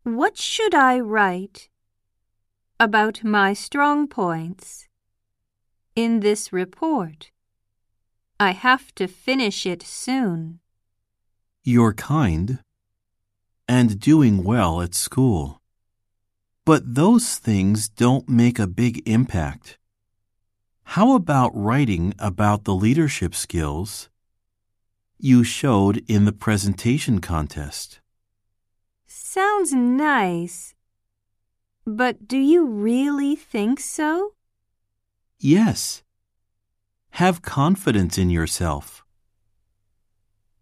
What should I write about my strong points in this report? I have to finish it soon. You're kind and doing well at school. But those things don't make a big impact. How about writing about the leadership skills you showed in the presentation contest? Sounds nice. But do you really think so? Yes. Have confidence in yourself.